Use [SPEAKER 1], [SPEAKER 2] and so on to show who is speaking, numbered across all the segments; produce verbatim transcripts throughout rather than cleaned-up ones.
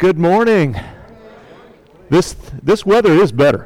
[SPEAKER 1] Good morning. This this weather is better.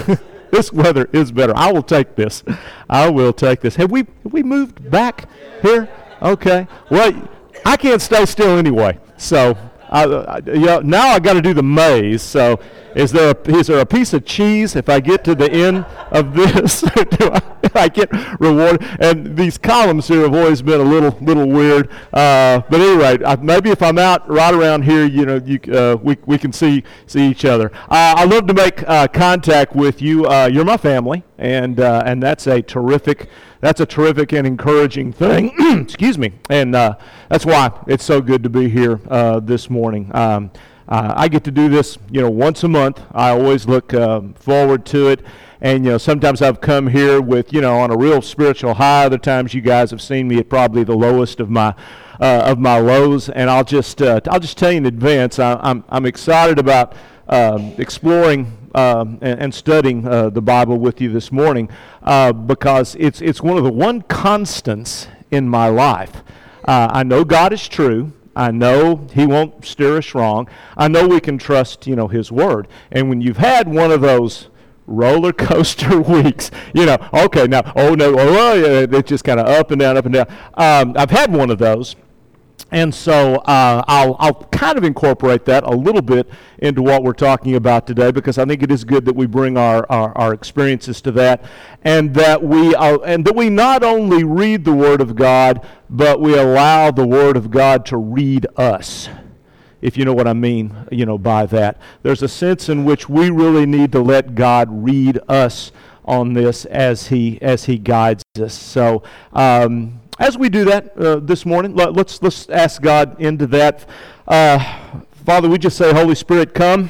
[SPEAKER 1] This weather is better. I will take this. I will take this. Have we have we moved back here? Okay. Well, I can't stay still anyway. So I, I, you know, now I got to do the maze. So is there a, is there a piece of cheese if I get to the end of this? Do I, I get rewarded? And these columns here have always been a little little weird. Uh, but anyway, I, maybe if I'm out right around here, you know, you, uh, we we can see see each other. Uh, I love to make uh, contact with you. Uh, you're my family, and uh, and that's a terrific. That's a terrific and encouraging thing. Excuse me. And uh, that's why it's so good to be here uh, this morning. Um, uh, I get to do this, you know, once a month. I always look uh, forward to it. And, you know, sometimes I've come here with, you know, on a real spiritual high. Other times you guys have seen me at probably the lowest of my uh, of my lows. And I'll just uh, I'll just tell you in advance, I, I'm I'm excited about um, exploring Um, and, and studying uh, the Bible with you this morning uh, because it's it's one of the one constants in my life. Uh, I know God is true. I know He won't steer us wrong. I know we can trust, you know, His Word. And when you've had one of those roller coaster weeks, you know, okay, now, oh no, oh yeah, it's just kind of up and down, up and down. Um, I've had one of those. And so uh, I'll, I'll kind of incorporate that a little bit into what we're talking about today because I think it is good that we bring our, our, our experiences to that and that we uh, and that we not only read the Word of God, but we allow the Word of God to read us, if you know what I mean, you know, by that. There's a sense in which we really need to let God read us on this as He as He guides us. So. Um, As we do that uh, this morning, let, let's let's ask God into that. Uh, Father, we just say, Holy Spirit, come,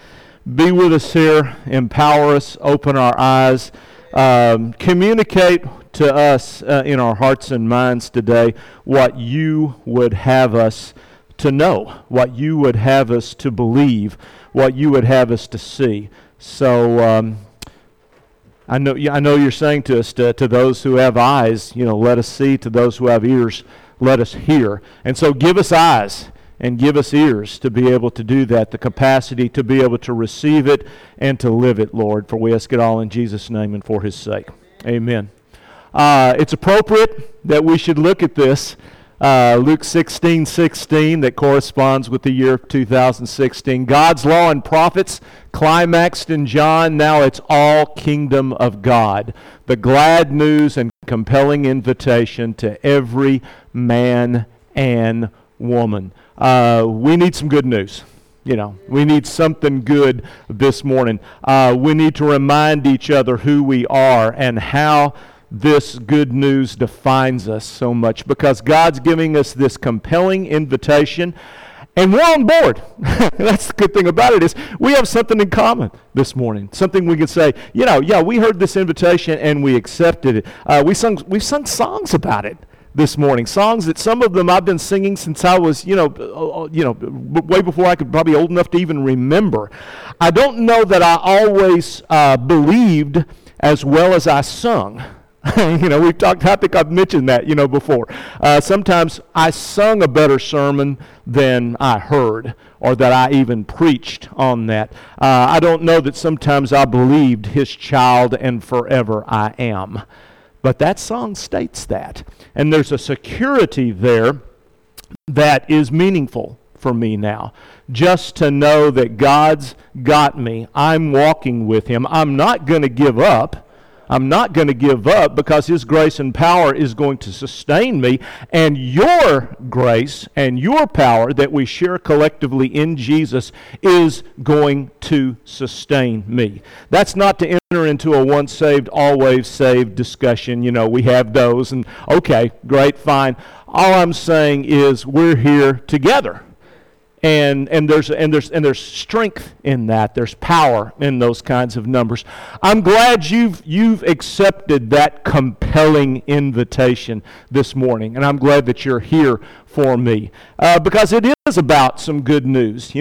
[SPEAKER 1] be with us here, empower us, open our eyes, um, communicate to us uh, in our hearts and minds today what you would have us to know, what you would have us to believe, what you would have us to see. So. Um, I know, I know you're saying to us, to, to those who have eyes, you know, let us see. To those who have ears, let us hear. And so give us eyes and give us ears to be able to do that, the capacity to be able to receive it and to live it, Lord. For we ask it all in Jesus' name and for His sake. Amen. Uh, it's appropriate that we should look at this. Uh, Luke sixteen sixteen, that corresponds with the year of two thousand sixteen. God's law and prophets climaxed in John. Now it's all kingdom of God. The glad news and compelling invitation to every man and woman. Uh, we need some good news. You know, we need something good this morning. Uh, we need to remind each other who we are and how this good news defines us so much because God's giving us this compelling invitation and we're on board. That's the good thing about it is we have something in common this morning. Something we can say, you know, yeah, we heard this invitation and we accepted it. Uh, we sung, we've sung songs about it this morning. Songs that some of them I've been singing since I was, you know, uh, you know, way before I could probably old enough to even remember. I don't know that I always uh, believed as well as I sung. You know, we've talked, I think I've mentioned that, you know, before. Uh, sometimes I sung a better sermon than I heard or that I even preached on that. Uh, I don't know that sometimes I believed His child and forever I am. But that song states that. And there's a security there that is meaningful for me now. Just to know that God's got me. I'm walking with Him. I'm not going to give up. I'm not going to give up because His grace and power is going to sustain me. And your grace and your power that we share collectively in Jesus is going to sustain me. That's not to enter into a once saved, always saved discussion. You know, we have those and okay, great, fine. All I'm saying is we're here together. And and there's and there's and there's strength in that. There's power in those kinds of numbers. I'm glad you've you've accepted that compelling invitation this morning, and I'm glad that you're here for me uh, because it is about some good news. You know,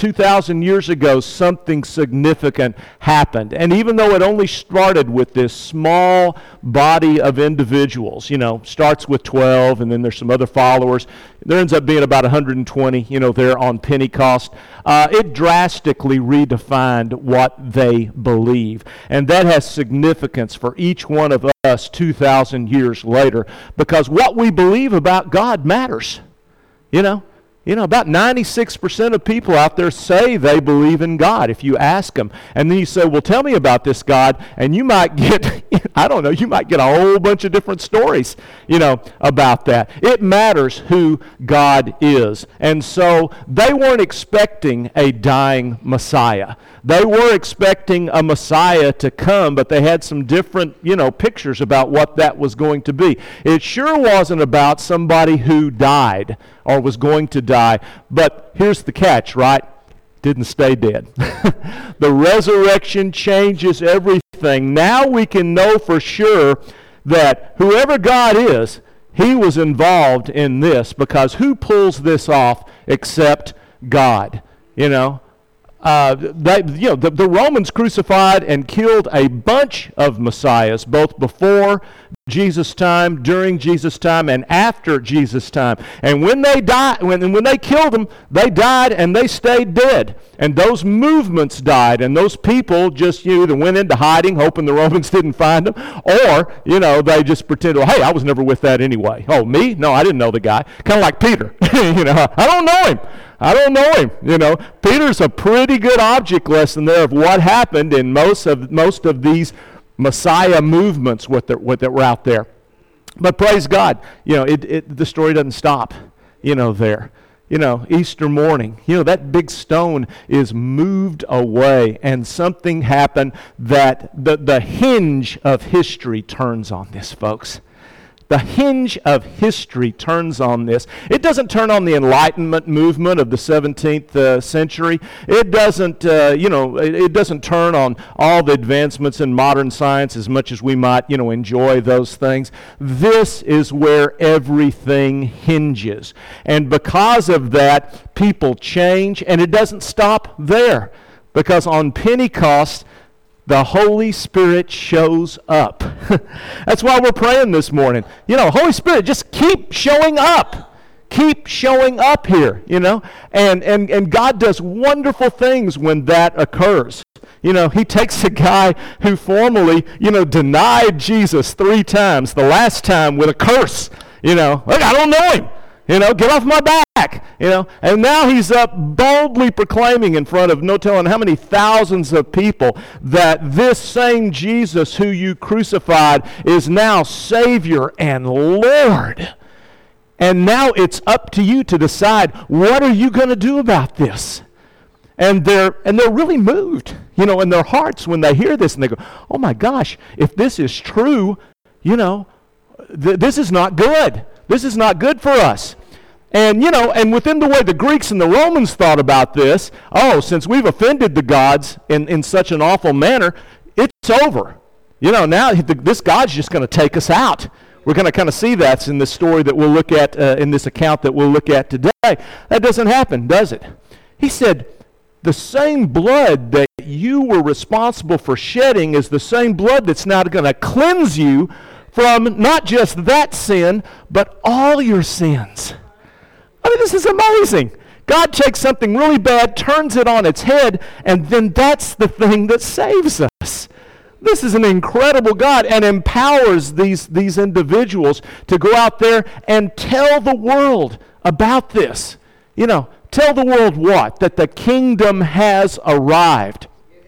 [SPEAKER 1] two thousand years ago, something significant happened. And even though it only started with this small body of individuals, you know, starts with twelve, and then there's some other followers, there ends up being about one hundred twenty, you know, there on Pentecost. Uh, it drastically redefined what they believe. And that has significance for each one of us two thousand years later, because what we believe about God matters. You know, you know, about ninety-six percent of people out there say they believe in God if you ask them. And then you say, well, tell me about this God, and you might get, I don't know, you might get a whole bunch of different stories, you know, about that. It matters who God is. And so they weren't expecting a dying Messiah. They were expecting a Messiah to come, but they had some different, you know, pictures about what that was going to be. It sure wasn't about somebody who died or was going to die. But here's the catch, right? Didn't stay dead. The resurrection changes everything. Now we can know for sure that whoever God is, he was involved in this, because who pulls this off except God? You know? Uh, they, you know, the, the Romans crucified and killed a bunch of messiahs, both before Jesus' time, during Jesus' time, and after Jesus' time. And when they died, when, when they killed them, they died and they stayed dead. And those movements died, and those people just, you know, either went into hiding, hoping the Romans didn't find them, or, you know, they just pretended, well, hey, I was never with that anyway. Oh, me? No, I didn't know the guy. Kind of like Peter. You know, I don't know him. I don't know him. You know, Peter's a pretty good object lesson there of what happened in most of most of these Messiah movements what that what that were out there. But praise God, you know, it, it the story doesn't stop, you know, there. You know, Easter morning, you know, that big stone is moved away, and something happened that the, the hinge of history turns on this, folks. The hinge of history turns on this. It doesn't turn on the Enlightenment movement of the seventeenth uh, century. It doesn't, uh, you know, it, it doesn't turn on all the advancements in modern science as much as we might, you know, enjoy those things. This is where everything hinges. And because of that, people change, and it doesn't stop there. Because on Pentecost, the Holy Spirit shows up. That's why we're praying this morning. You know, Holy Spirit, just keep showing up. Keep showing up here, you know. And, and, and God does wonderful things when that occurs. You know, he takes a guy who formerly, you know, denied Jesus three times, the last time with a curse. You know, look, I don't know him. You know, get off my back, you know. And now he's up boldly proclaiming in front of no telling how many thousands of people that this same Jesus who you crucified is now Savior and Lord. And now it's up to you to decide, what are you going to do about this? And they're and they're really moved, you know, in their hearts when they hear this, and they go, oh my gosh, if this is true, you know, th- this is not good. This is not good for us. And, you know, and within the way the Greeks and the Romans thought about this, oh, since we've offended the gods in, in such an awful manner, it's over. You know, now the, this God's just going to take us out. We're going to kind of see that in this story that we'll look at, uh, in this account that we'll look at today. That doesn't happen, does it? He said, the same blood that you were responsible for shedding is the same blood that's now going to cleanse you from not just that sin, but all your sins. I mean, this is amazing. God takes something really bad, turns it on its head, and then that's the thing that saves us. This is an incredible God, and empowers these, these individuals to go out there and tell the world about this. You know, tell the world what? That the kingdom has arrived.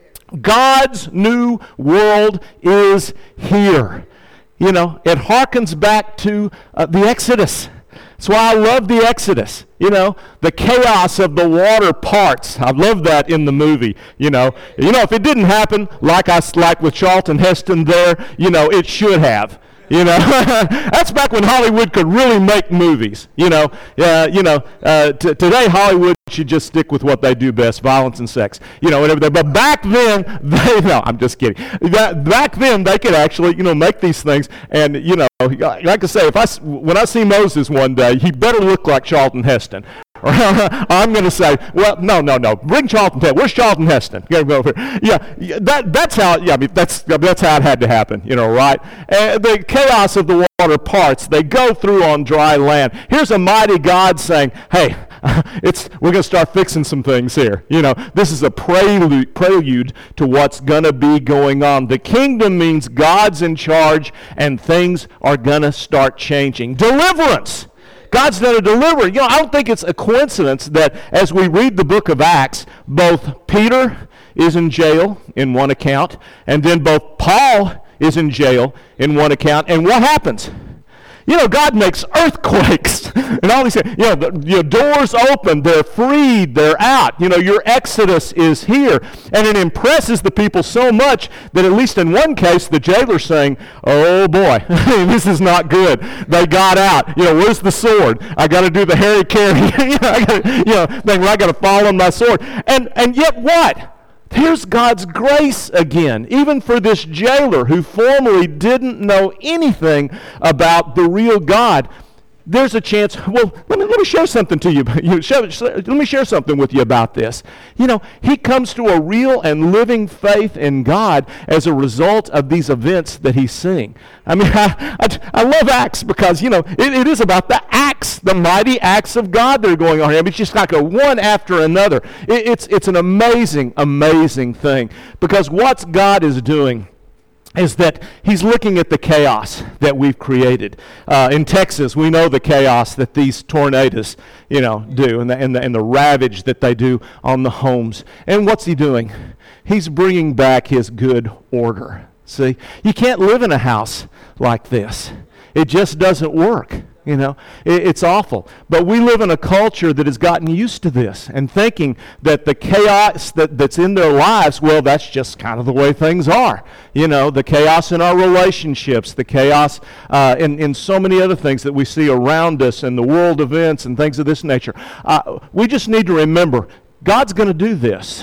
[SPEAKER 1] God's new world is here. You know, it harkens back to uh, the Exodus. That's why I love the Exodus. You know, the chaos of the water parts. I love that in the movie. You know, you know, if it didn't happen like I like with Charlton Heston there, you know, it should have. You know, that's back when Hollywood could really make movies. You know, uh, you know, uh, t- today Hollywood should just stick with what they do best: violence and sex. You know, and everything. But back then, they no, I'm just kidding. That, back then, they could actually, you know, make these things. And you know, like I say, if I when I see Moses one day, he better look like Charlton Heston. I'm going to say, well, no, no, no. Bring Charlton Heston. Where's Charlton Heston? Go over here. Yeah, yeah, that that's how. Yeah, I mean, that's that's how it had to happen. You know, right? And the chaos of the water parts. They go through on dry land. Here's a mighty God saying, "Hey, it's we're going to start fixing some things here." You know, this is a prelude prelude to what's going to be going on. The kingdom means God's in charge, and things are going to start changing. Deliverance. God's going to deliver. You know, I don't think it's a coincidence that as we read the book of Acts, both Peter is in jail in one account, and then both Paul is in jail in one account. And what happens? You know, God makes earthquakes. And all these, you know, the, your doors open, they're freed, they're out. You know, your exodus is here. And it impresses the people so much that at least in one case, the jailer's saying, oh boy, this is not good. They got out. You know, where's the sword? I got to do the Harry Carey. you know, I gotta, you know, thing where I got to fall on my sword. And and yet what? Here's God's grace again, even for this jailer who formerly didn't know anything about the real God. There's a chance, well, let me, let me share something to you. you share, let me share something with you about this. You know, he comes to a real and living faith in God as a result of these events that he's seeing. I mean, I, I, I love Acts because, you know, it, it is about the acts, the mighty acts of God that are going on here. I mean, it's just like a one after another. It, it's, it's an amazing, amazing thing because what God is doing is that he's looking at the chaos that we've created. Uh, in Texas, we know the chaos that these tornadoes, you know, do and the, and, the, and the ravage that they do on the homes. And what's he doing? He's bringing back his good order. See, you can't live in a house like this. It just doesn't work. You know, it, it's awful. But we live in a culture that has gotten used to this and thinking that the chaos that, that's in their lives, well, that's just kind of the way things are. You know, the chaos in our relationships, the chaos uh, in, in so many other things that we see around us and the world events and things of this nature. Uh, we just need to remember, God's going to do this.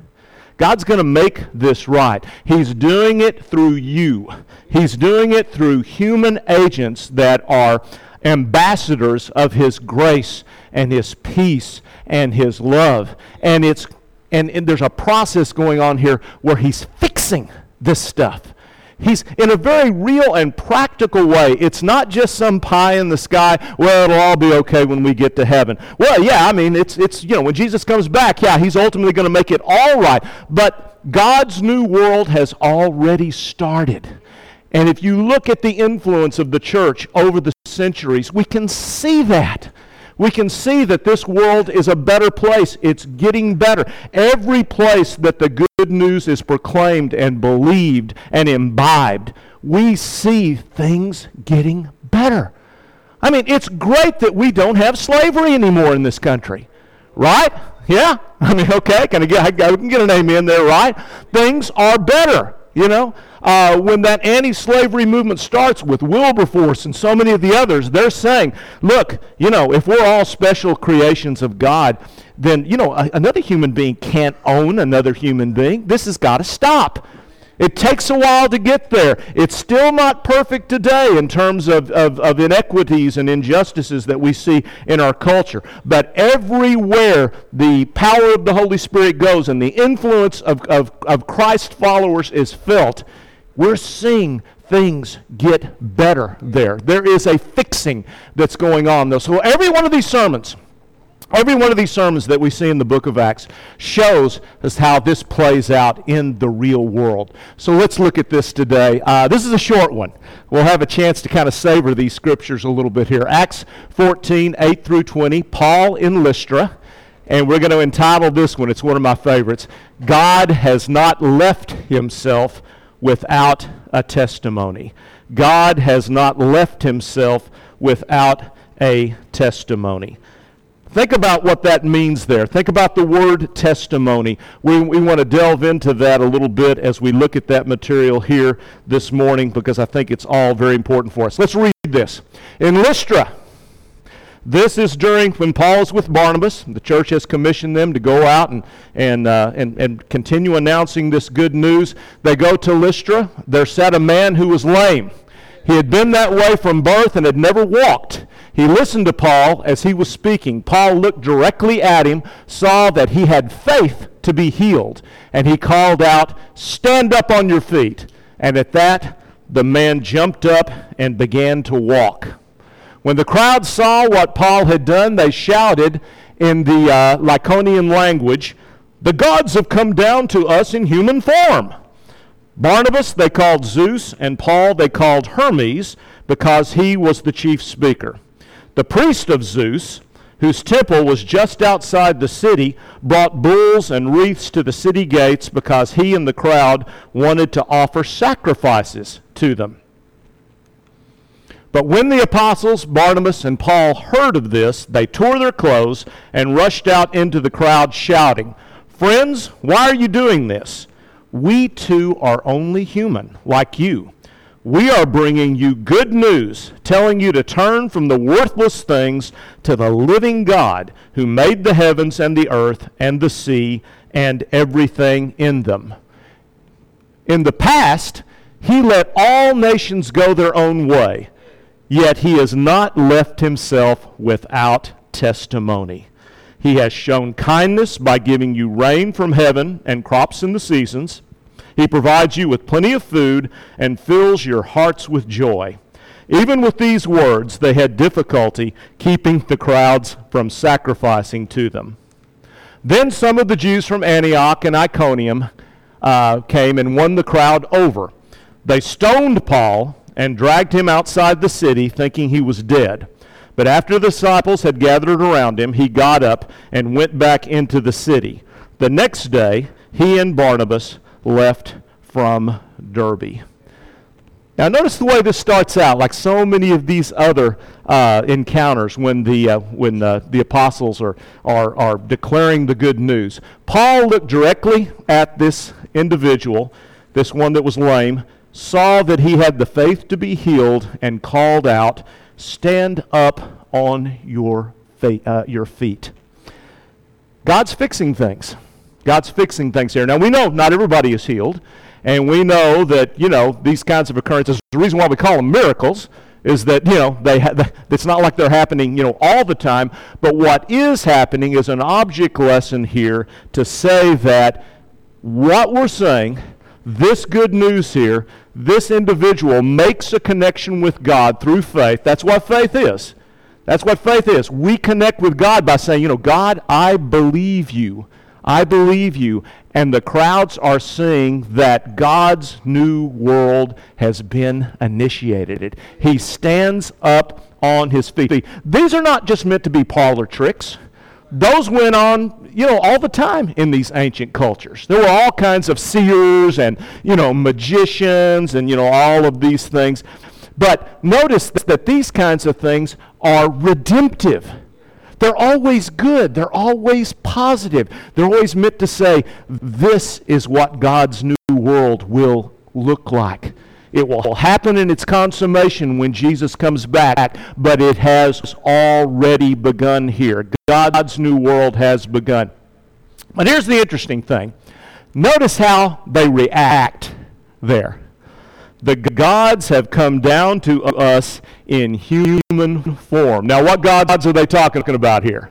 [SPEAKER 1] God's going to make this right. He's doing it through you. He's doing it through human agents that are ambassadors of his grace and his peace and his love. And it's and, and there's a process going on here where he's fixing this stuff. He's in a very real and practical way. It's not just some pie in the sky, well, it'll all be okay when we get to heaven. Well, yeah, I mean, it's it's you know, when Jesus comes back, yeah, he's ultimately going to make it all right. But God's new world has already started. And if you look at the influence of the church over the centuries, we can see that. We can see that this world is a better place. It's getting better. Every place that the good news is proclaimed and believed and imbibed, we see things getting better. I mean, it's great that we don't have slavery anymore in this country, right? Yeah? I mean, okay, can I get, I can get an amen there, right? Things are better. You know, uh, when that anti-slavery movement starts with Wilberforce and so many of the others, they're saying, look, you know, if we're all special creations of God, then, you know, a, another human being can't own another human being. This has got to stop. It takes a while to get there. It's still not perfect today in terms of, of, of inequities and injustices that we see in our culture. But everywhere the power of the Holy Spirit goes and the influence of, of, of Christ followers is felt, we're seeing things get better there. There is a fixing that's going on, though. So every one of these sermons, Every one of these sermons that we see in the book of Acts shows us how this plays out in the real world. So let's look at this today. Uh, this is a short one. We'll have a chance to kind of savor these scriptures a little bit here. Acts fourteen, eight through twenty, Paul in Lystra. And we're going to entitle this one, it's one of my favorites, God Has Not Left Himself Without a Testimony. God has not left Himself without a testimony. Think about what that means there. Think about the word testimony. We, we want to delve into that a little bit as we look at that material here this morning because I think it's all very important for us. Let's read this. In Lystra, this is during when Paul's with Barnabas. The church has commissioned them to go out and, and, uh, and, and continue announcing this good news. They go to Lystra. There sat a man who was lame. He had been that way from birth and had never walked. He listened to Paul as he was speaking. Paul looked directly at him, saw that he had faith to be healed, and he called out, "Stand up on your feet." And at that, the man jumped up and began to walk. When the crowd saw what Paul had done, they shouted in the uh, Lycaonian language, "The gods have come down to us in human form." Barnabas they called Zeus, and Paul they called Hermes, because he was the chief speaker. The priest of Zeus, whose temple was just outside the city, brought bulls and wreaths to the city gates because he and the crowd wanted to offer sacrifices to them. But when the apostles, Barnabas and Paul, heard of this, they tore their clothes and rushed out into the crowd shouting, "Friends, why are you doing this? We too are only human, like you. We are bringing you good news, telling you to turn from the worthless things to the living God who made the heavens and the earth and the sea and everything in them. In the past, he let all nations go their own way, yet he has not left himself without testimony. He has shown kindness by giving you rain from heaven and crops in the seasons. He provides you with plenty of food and fills your hearts with joy." Even with these words, they had difficulty keeping the crowds from sacrificing to them. Then some of the Jews from Antioch and Iconium uh, came and won the crowd over. They stoned Paul and dragged him outside the city, thinking he was dead. But after the disciples had gathered around him, he got up and went back into the city. The next day, he and Barnabas left from Derbe. Now notice the way this starts out, like so many of these other uh, encounters when the uh, when uh, the apostles are, are are declaring the good news. Paul looked directly at this individual, this one that was lame, saw that he had the faith to be healed, and called out, "Stand up on your fa- uh, your feet." God's fixing things. God's fixing things here. Now, we know not everybody is healed, and we know that, you know, these kinds of occurrences, the reason why we call them miracles is that, you know, they ha- it's not like they're happening, you know, all the time, but what is happening is an object lesson here to say that what we're saying, this good news here, this individual makes a connection with God through faith. That's what faith is. That's what faith is. We connect with God by saying, you know, God, I believe you. I believe you. And the crowds are seeing that God's new world has been initiated. He stands up on his feet. These are not just meant to be parlor tricks. Those went on, you know, all the time in these ancient cultures. There were all kinds of seers and, you know, magicians and, you know, all of these things. But notice that these kinds of things are redemptive. They're always good. They're always positive. They're always meant to say, this is what God's new world will look like. It will happen in its consummation when Jesus comes back, but it has already begun here. God's new world has begun. But here's the interesting thing. Notice how they react there. The gods have come down to us in human form. Now, what gods are they talking about here?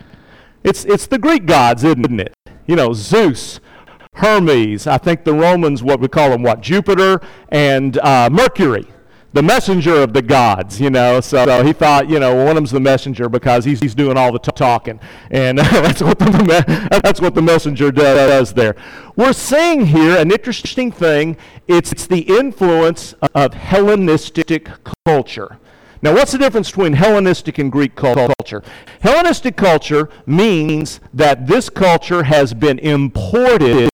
[SPEAKER 1] It's it's the Greek gods, isn't it? You know, Zeus, Hermes. I think the Romans, what we call them, what? Jupiter and uh, Mercury, the messenger of the gods, you know. So, so he thought, you know, one of them's the messenger because he's he's doing all the t- talking, and that's what the that's what the messenger does there. We're seeing here an interesting thing. It's, it's the influence of Hellenistic culture. Now, what's the difference between Hellenistic and Greek culture? Hellenistic culture means that this culture has been imported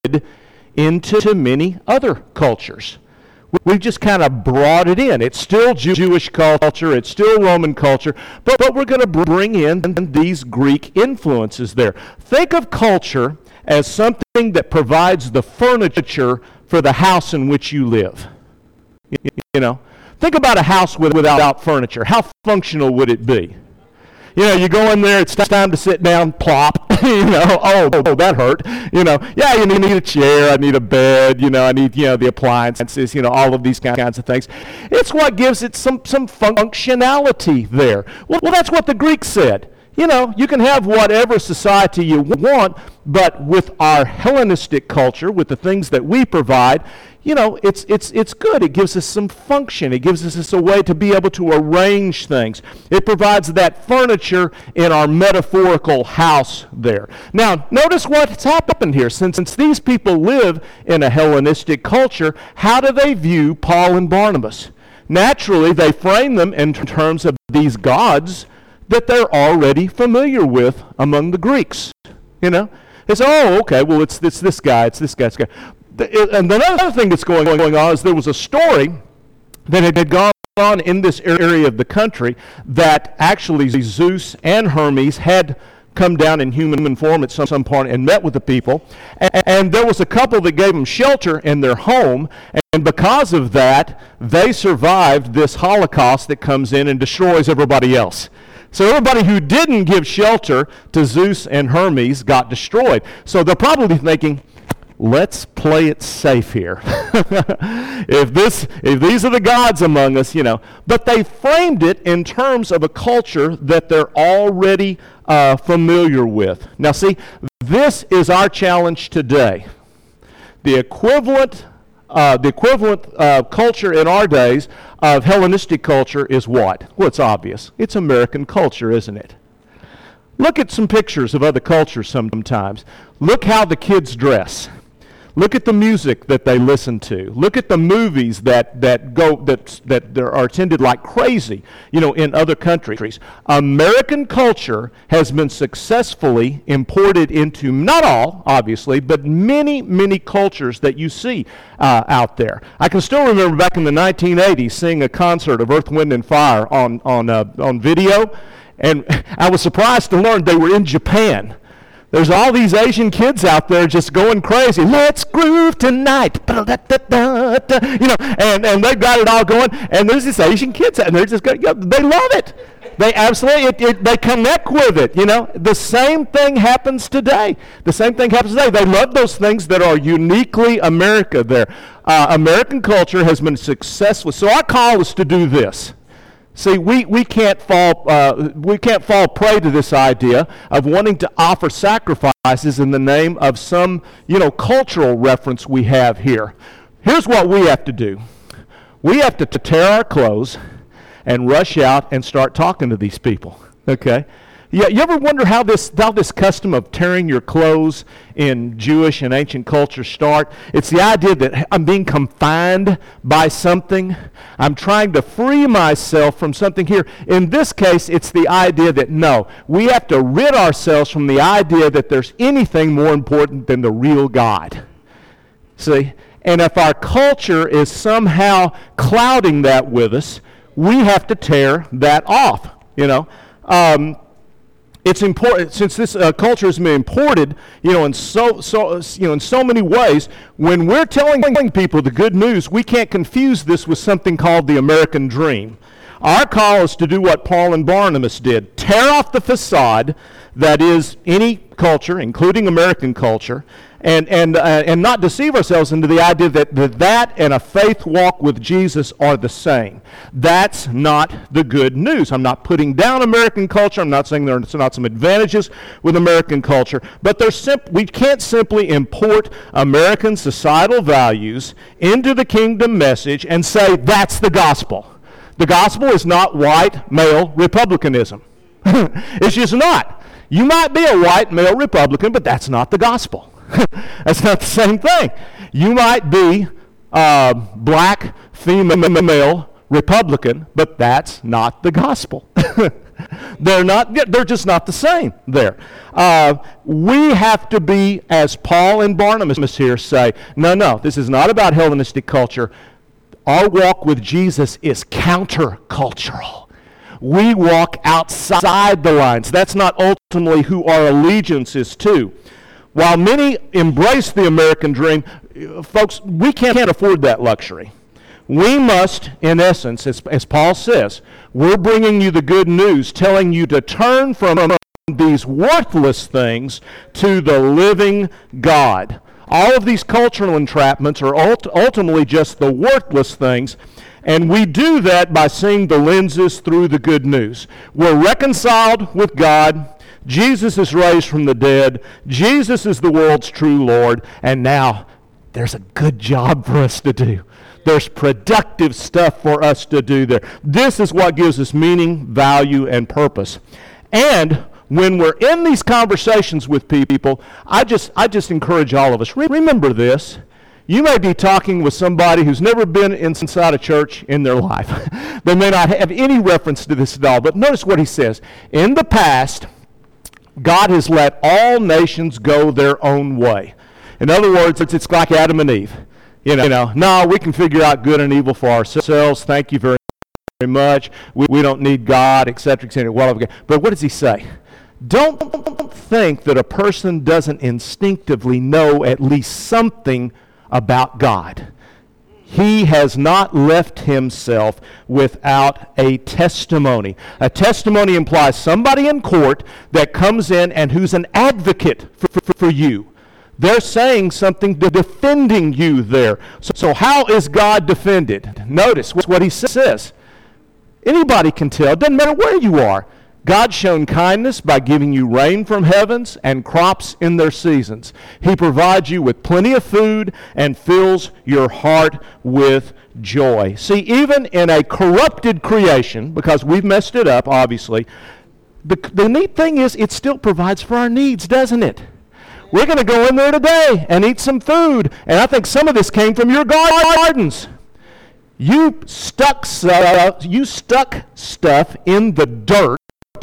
[SPEAKER 1] into many other cultures. We've just kind of brought it in. It's still Jew- Jewish culture, it's still Roman culture, but, but we're going to bring in these Greek influences there. Think of culture as something that provides the furniture for the house in which you live. You, you know, think about a house with, without furniture. How functional would it be? You know, you go in there, it's time to sit down, plop. You know, oh, oh, that hurt. You know, yeah, you need a chair, I need a bed, you know, I need, you know, the appliances, you know, all of these kinds of things. It's what gives it some, some functionality there. Well, well, that's what the Greeks said. You know, you can have whatever society you want, but with our Hellenistic culture, with the things that we provide, you know, it's it's it's good. It gives us some function. It gives us a way to be able to arrange things. It provides that furniture in our metaphorical house there. Now, notice what's happened here. Since, since these people live in a Hellenistic culture, how do they view Paul and Barnabas? Naturally, they frame them in terms of these gods that they're already familiar with among the Greeks. You know, it's, oh, okay, well, it's, it's this guy, it's this guy, it's this guy. The, and the other thing that's going, going on is there was a story that had gone on in this area of the country that actually Zeus and Hermes had come down in human form at some, some point and met with the people. And, and there was a couple that gave them shelter in their home, and because of that, they survived this Holocaust that comes in and destroys everybody else. So everybody who didn't give shelter to Zeus and Hermes got destroyed. So they're probably thinking, let's play it safe here. if this, if these are the gods among us, you know. But they framed it in terms of a culture that they're already uh, familiar with. Now see, this is our challenge today. The equivalent Uh, the equivalent uh, culture in our days of Hellenistic culture is what? Well, it's obvious. It's American culture, isn't it? Look at some pictures of other cultures sometimes. Look how the kids dress. Look at the music that they listen to. Look at the movies that, that go that that are attended like crazy, you know, in other countries. American culture has been successfully imported into, not all, obviously, but many, many cultures that you see uh, out there. I can still remember back in the nineteen eighties seeing a concert of Earth, Wind, and Fire on, on, uh, on video, and I was surprised to learn they were in Japan. There's all these Asian kids out there just going crazy. Let's groove tonight. You know, and, and they've got it all going. And there's these Asian kids out, and they're just going, you know, they love it. They absolutely, it, it, they connect with it, you know. The same thing happens today. The same thing happens today. They love those things that are uniquely America there. Uh, American culture has been successful. So our call is to do this. See, we, we can't fall uh, we can't fall prey to this idea of wanting to offer sacrifices in the name of some, you know, cultural reference we have here. Here's what we have to do. We have to, to tear our clothes and rush out and start talking to these people. Okay? Yeah, you ever wonder how this how this custom of tearing your clothes in Jewish and ancient culture start? It's the idea that I'm being confined by something. I'm trying to free myself from something here. In this case, it's the idea that no, we have to rid ourselves from the idea that there's anything more important than the real God. See? And if our culture is somehow clouding that with us, we have to tear that off, you know. Um, It's important, since this uh, culture has been imported, you know, in so so you know in so many ways. When we're telling people the good news, we can't confuse this with something called the American dream. Our call is to do what Paul and Barnabas did: tear off the facade that is any culture, including American culture, and and uh, and not deceive ourselves into the idea that, that that and a faith walk with Jesus are the same. That's not the good news. I'm not putting down American culture. I'm not saying there's not some advantages with American culture, but there's simp- we can't simply import American societal values into the kingdom message and say that's the gospel. The gospel is not white male republicanism. It's just not. You might be a white male Republican, but that's not the gospel. That's not the same thing. You might be uh, black female Republican, but that's not the gospel. They're not. They're just not the same there. Uh, we have to be, as Paul and Barnabas here say, no, no, this is not about Hellenistic culture. Our walk with Jesus is countercultural. We walk outside the lines. That's not ultimately who our allegiance is to. While many embrace the American dream, folks, we can't afford that luxury. We must, in essence, as, as Paul says, we're bringing you the good news, telling you to turn from these worthless things to the living God. All of these cultural entrapments are ult- ultimately just the worthless things, and we do that by seeing the lenses through the good news. We're reconciled with God. Jesus is raised from the dead. Jesus is the world's true Lord, and now there's a good job for us to do. There's productive stuff for us to do there. This is what gives us meaning, value, and purpose. And when we're in these conversations with people, I just I just encourage all of us, re- remember this. You may be talking with somebody who's never been inside a church in their life. They may not have any reference to this at all, but notice what he says. In the past, God has let all nations go their own way. In other words, it's, it's like Adam and Eve. You know, you know, no, we can figure out good and evil for ourselves. Thank you very much. We, we don't need God, et cetera, et cetera. Well, okay. But what does he say? Don't think that a person doesn't instinctively know at least something about God. He has not left himself without a testimony. A testimony implies somebody in court that comes in and who's an advocate for, for, for you. They're saying something, defending you there. So, so how is God defended? Notice what he says. Anybody can tell. It doesn't matter where you are. God's shown kindness by giving you rain from heavens and crops in their seasons. He provides you with plenty of food and fills your heart with joy. See, even in a corrupted creation, because we've messed it up, obviously, the, the neat thing is it still provides for our needs, doesn't it? We're going to go in there today and eat some food, and I think some of this came from your gardens. You stuck stuff, you stuck stuff in the dirt,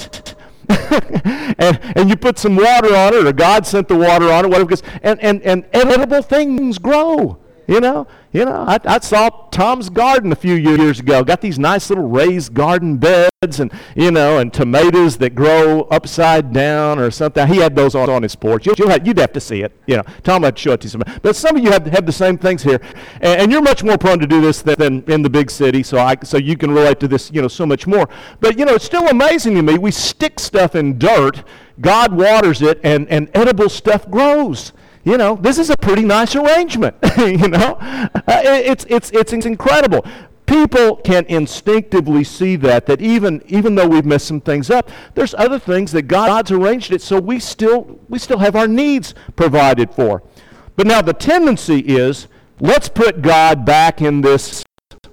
[SPEAKER 1] and, and you put some water on it, or God sent the water on it, whatever, because, and, and, and edible things grow. You know, you know. I, I saw Tom's garden a few years ago. Got these nice little raised garden beds, and you know, and tomatoes that grow upside down or something. He had those on, on his porch. You'll, you'll have, you'd have to see it. You know, Tom had to show it to you. Some, but some of you have have the same things here, and, and you're much more prone to do this than, than in the big city. So I so you can relate to this, you know, so much more. But you know, it's still amazing to me. We stick stuff in dirt. God waters it, and and edible stuff grows. You know, this is a pretty nice arrangement. you know, uh, it's it's it's incredible. People can instinctively see that that even even though we've messed some things up, there's other things that God's arranged it so we still we still have our needs provided for. But now the tendency is, let's put God back in this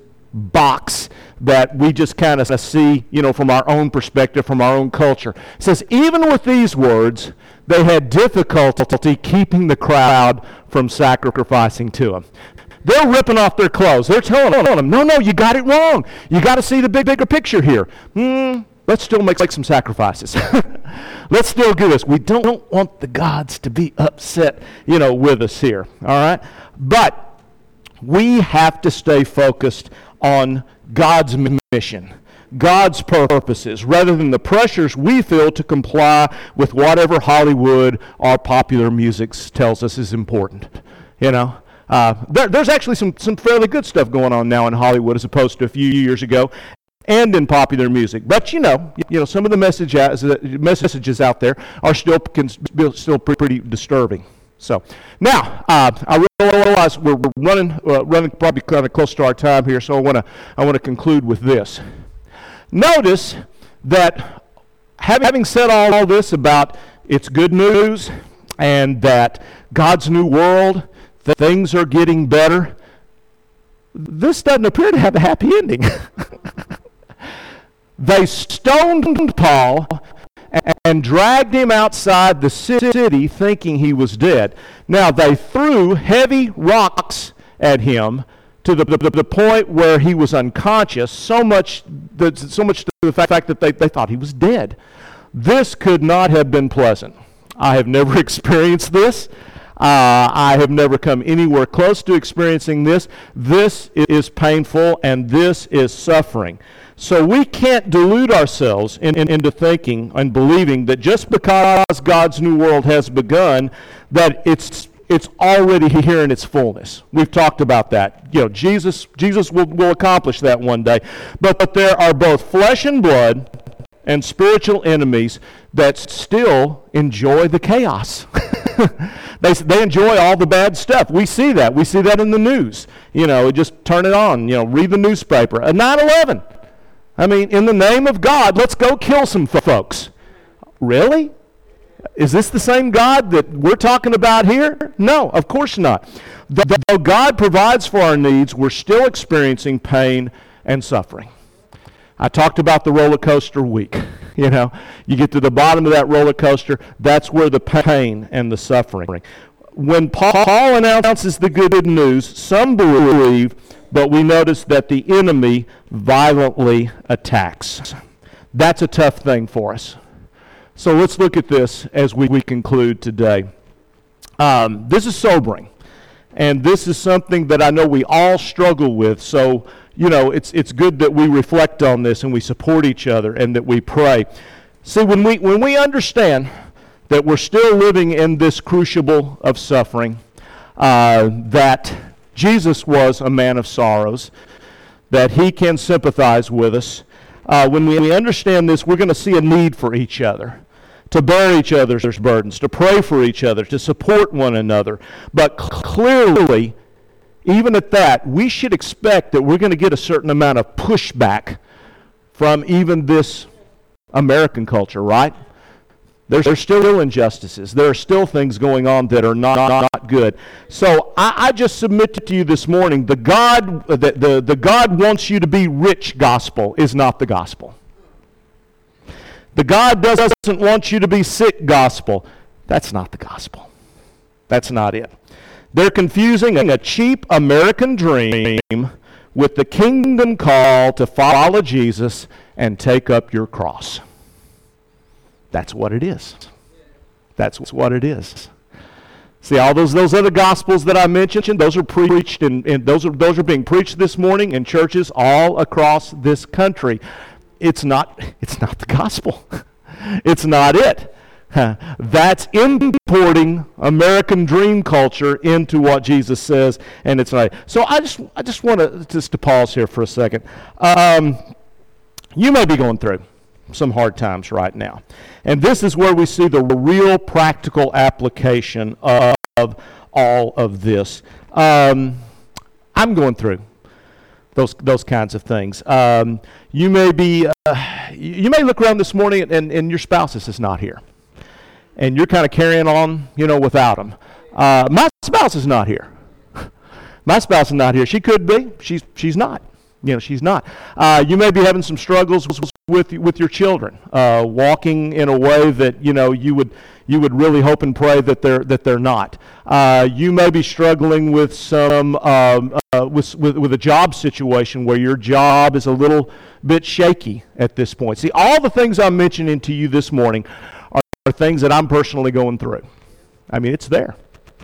[SPEAKER 1] box that we just kind of see, you know, from our own perspective, from our own culture. It says, even with these words, they had difficulty keeping the crowd from sacrificing to him. They're ripping off their clothes. They're telling them, no, no, you got it wrong. You got to see the big, bigger picture here. Hmm, let's still make, make some sacrifices. Let's still do this. We don't, don't want the gods to be upset, you know, with us here. All right? But we have to stay focused on God's mission, God's purposes, rather than the pressures we feel to comply with whatever Hollywood or popular music tells us is important. You know, uh, there, there's actually some, some fairly good stuff going on now in Hollywood as opposed to a few years ago, and in popular music. But you know, you know, some of the message as, uh, messages out there are still can be still pretty, pretty disturbing. So now uh, I realize we're running uh, running probably kind of close to our time here, so I want to I want to conclude with this. Notice that having said all, all this about it's good news and that God's new world, that things are getting better, this doesn't appear to have a happy ending. They stoned Paul and dragged him outside the city thinking he was dead. Now, they threw heavy rocks at him to the, the, the point where he was unconscious, so much, that, so much to the fact that they, they thought he was dead. This could not have been pleasant. I have never experienced this. Uh, I have never come anywhere close to experiencing this. This is painful, and this is suffering. So we can't delude ourselves in, in, into thinking and believing that just because God's new world has begun, that it's it's already here in its fullness. We've talked about that. You know, Jesus Jesus will, will accomplish that one day. But, but there are both flesh and blood and spiritual enemies that still enjoy the chaos. they, they enjoy all the bad stuff. We see that. We see that in the news. You know, just turn it on. You know, read the newspaper. A nine eleven. I mean, in the name of God, let's go kill some folks. Really? Is this the same God that we're talking about here? No, of course not. Though God provides for our needs, we're still experiencing pain and suffering. I talked about the roller coaster week. You know, you get to the bottom of that roller coaster, that's where the pain and the suffering. When Paul announces the good news, some believe, but we notice that the enemy violently attacks. That's a tough thing for us. So let's look at this as we, we conclude today. Um, this is sobering, and this is something that I know we all struggle with. So, you know, it's it's good that we reflect on this and we support each other and that we pray. See, when we when we understand that we're still living in this crucible of suffering, uh, that Jesus was a man of sorrows, that he can sympathize with us. Uh, when we, we understand this, we're going to see a need for each other, to bear each other's burdens, to pray for each other, to support one another. But c- clearly, even at that, we should expect that we're going to get a certain amount of pushback from even this American culture, right? There's, there's still injustices. There are still things going on that are not, not good. So I, I just submit to you this morning, the God, the, the, the God wants you to be rich gospel is not the gospel. The God doesn't want you to be sick gospel. That's not the gospel. That's not it. They're confusing a cheap American dream with the kingdom call to follow Jesus and take up your cross. That's what it is. That's what it is. See, all those those other gospels that I mentioned, those are preached and those are those are being preached this morning in churches all across this country. It's not it's not the gospel. It's not it. That's importing American dream culture into what Jesus says, and it's not. So I just I just want to just to pause here for a second. Um, you may be going through some hard times right now, and this is where we see the real practical application of, of all of this. Um, I'm going through those those kinds of things. Um, you may be uh, you may look around this morning and, and your spouse is not here, and you're kind of carrying on, you know, without them. Uh, my spouse is not here. My spouse is not here. She could be. She's she's not. You know, she's not. Uh, you may be having some struggles with with your children, uh, walking in a way that you know you would you would really hope and pray that they're that they're not. Uh, you may be struggling with some um, uh, with, with with a job situation where your job is a little bit shaky at this point. See, all the things I'm mentioning to you this morning are, are things that I'm personally going through. I mean, it's there.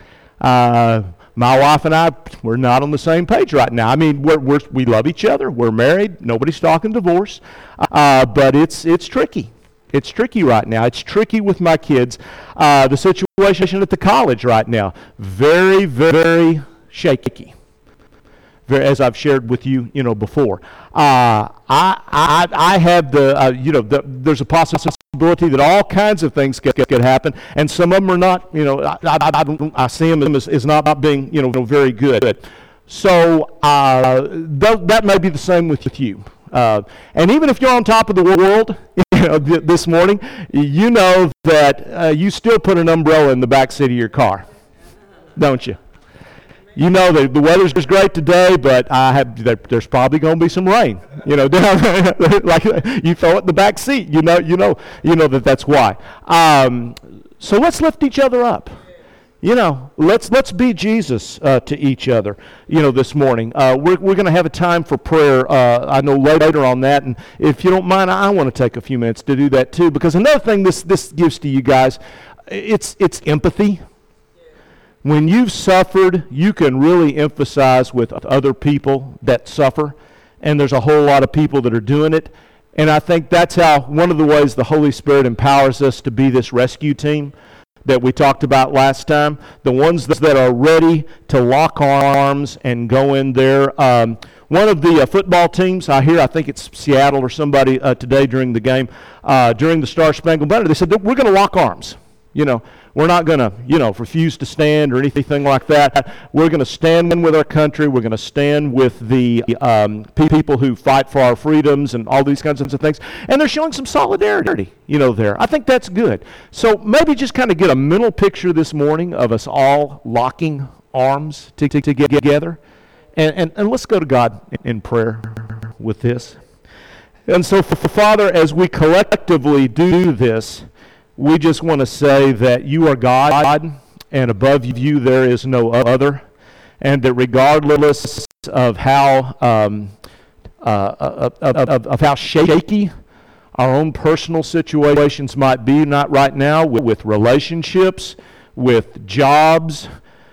[SPEAKER 1] Uh, My wife and I, we're not on the same page right now. I mean, we're, we're, we love each other. We're married. Nobody's talking divorce. Uh, but it's it's tricky. It's tricky right now. It's tricky with my kids. Uh, the situation at the college right now, very, very shaky. Very, as I've shared with you, you know, before. Uh, I, I I have the, uh, you know, the, there's a possibility that all kinds of things could, could happen, and some of them are not, you know, I, I, I, don't, I see them as, as not being, you know, very good. So uh, th- that may be the same with, with you. Uh, and even if you're on top of the world, you know, th- this morning, you know that uh, you still put an umbrella in the back seat of your car, don't you? You know that the weather's great today, but I have there, there's probably going to be some rain. You know, down like you throw it in the back seat. You know, you know, you know that that's why. Um, so let's lift each other up. You know, let's let's be Jesus uh, to each other. You know, this morning uh, we're we're going to have a time for prayer. Uh, I know later on that, and if you don't mind, I want to take a few minutes to do that too. Because another thing this this gives to you guys, it's it's empathy. When you've suffered, you can really emphasize with other people that suffer, and there's a whole lot of people that are doing it. And I think that's how one of the ways the Holy Spirit empowers us to be this rescue team, that we talked about last time, the ones that are ready to lock arms and go in there. Um, one of the uh, football teams, I hear, I think it's Seattle or somebody uh, today during the game, uh, during the Star Spangled Banner, they said, we're going to lock arms. You know, we're not going to, you know, refuse to stand or anything like that. We're going to stand with our country. We're going to stand with the um, people who fight for our freedoms and all these kinds of things. And they're showing some solidarity, you know, there. I think that's good. So maybe just kind of get a mental picture this morning of us all locking arms to, to, to get together. And, and, and let's go to God in prayer with this. And so, for, for Father, as we collectively do this, we just want to say that you are God, and above you there is no other, and that regardless of how um, uh, of, of, of how shaky our own personal situations might be, not right now, with, with relationships, with jobs,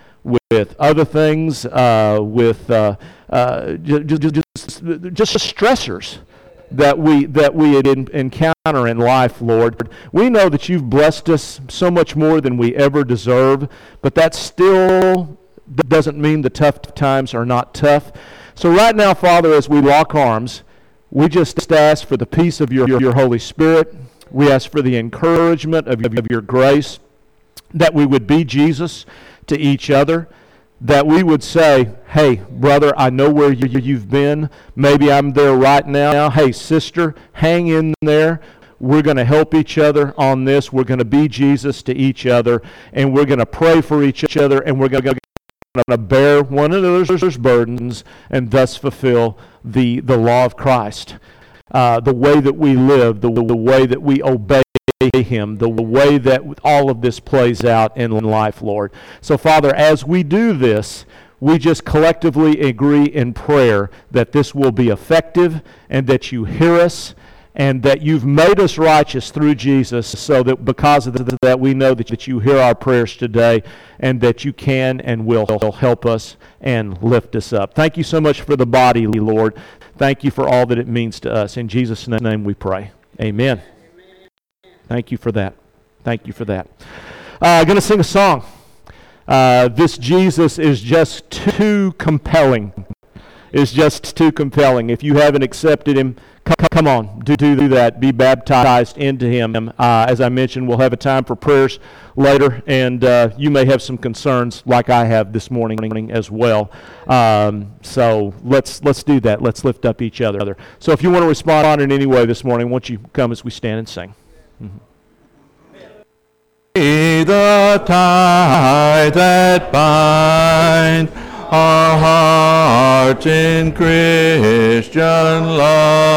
[SPEAKER 1] with other things, uh, with uh, uh, just, just, just stressors that we that we in, encounter in life, Lord. We know that you've blessed us so much more than we ever deserve, but that still doesn't mean the tough times are not tough. So right now, Father, as we lock arms, we just ask for the peace of your, your Holy Spirit. We ask for the encouragement of, of your grace, that we would be Jesus to each other, that we would say, hey, brother, I know where you, you've been. Maybe I'm there right now. Hey, sister, hang in there. We're going to help each other on this. We're going to be Jesus to each other, and we're going to pray for each other, and we're going to bear one another's burdens and thus fulfill the, the law of Christ. Uh, the way that we live, the, the way that we obey him, the way that all of this plays out in life, Lord. So, Father, as we do this, we just collectively agree in prayer that this will be effective and that you hear us and that you've made us righteous through Jesus, so that because of that we know that, that you hear our prayers today and that you can and will help us and lift us up. Thank you so much for the body, Lord. Thank you for all that it means to us. In Jesus' name we pray. Amen. Thank you for that. Thank you for that. Uh, I'm going to sing a song. Uh, this Jesus is just too compelling. It's just too compelling. If you haven't accepted him, come, come on, do, do that. Be baptized into him. Uh, as I mentioned, we'll have a time for prayers later, and uh, you may have some concerns like I have this morning as well. Um, so let's let's do that. Let's lift up each other. So if you want to respond in any way this morning, won't you come as we stand and sing? Mm-hmm.
[SPEAKER 2] Be the tie that bind our hearts in Christian love.